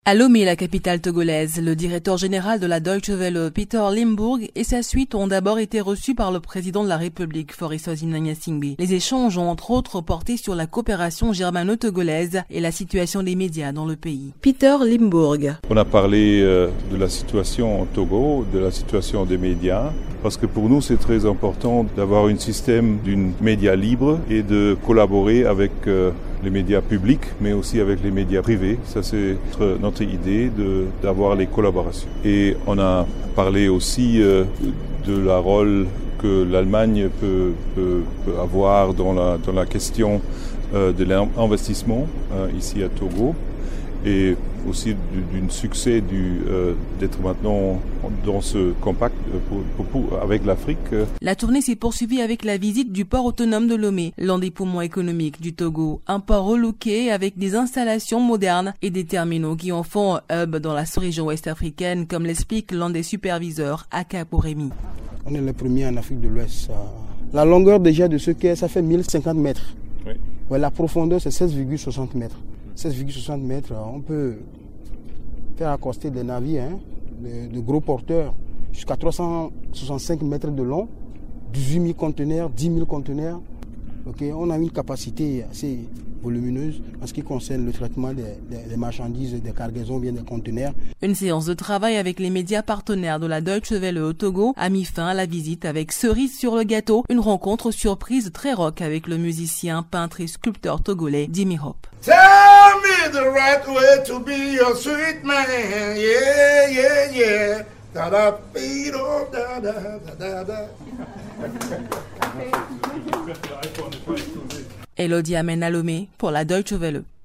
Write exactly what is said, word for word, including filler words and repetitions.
À Lomé, la capitale togolaise, le directeur général de la Deutsche Welle, Peter Limburg, et sa suite ont d'abord été reçus par le président de la République, Faure Gnassingbé. Les échanges ont entre autres porté sur la coopération germano-togolaise et la situation des médias dans le pays. Peter Limburg. On a parlé euh, de la situation au Togo, de la situation des médias, parce que pour nous c'est très important d'avoir un système d'une média libre et de collaborer avec euh, les médias publics, mais aussi avec les médias privés. Ça, c'est notre, notre idée de, d'avoir les collaborations. Et on a parlé aussi euh, de la rôle que l'Allemagne peut, peut, peut avoir dans la, dans la question euh, de l'investissement euh, ici à Togo, et aussi du, du succès du, euh, d'être maintenant dans ce compact pour, pour, pour, avec l'Afrique. La tournée s'est poursuivie avec la visite du port autonome de Lomé, l'un des poumons économiques du Togo. Un port relooké avec des installations modernes et des terminaux qui en font un hub dans la région ouest-africaine, comme l'explique l'un des superviseurs, Aka Poremi. On est les premiers en Afrique de l'Ouest. La longueur déjà de ce quai, ça fait mille cinquante mètres. Oui. Ouais, la profondeur, c'est seize virgule soixante mètres. seize virgule soixante mètres, on peut faire accoster des navires, hein, de, de gros porteurs, jusqu'à trois cent soixante-cinq mètres de long, dix-huit mille conteneurs, dix mille conteneurs. Okay, on a une capacité assez volumineuse en ce qui concerne le traitement des, des, des marchandises, des cargaisons, bien des conteneurs. Une séance de travail avec les médias partenaires de la Deutsche Welle au Togo a mis fin à la visite avec cerise sur le gâteau, une rencontre surprise très rock avec le musicien, peintre et sculpteur togolais Jimmy Hope. Tell me the right way to be your sweet man, yeah, yeah, yeah. Da da da da da da. Elodie Amen à Lomé pour la Deutsche Welle.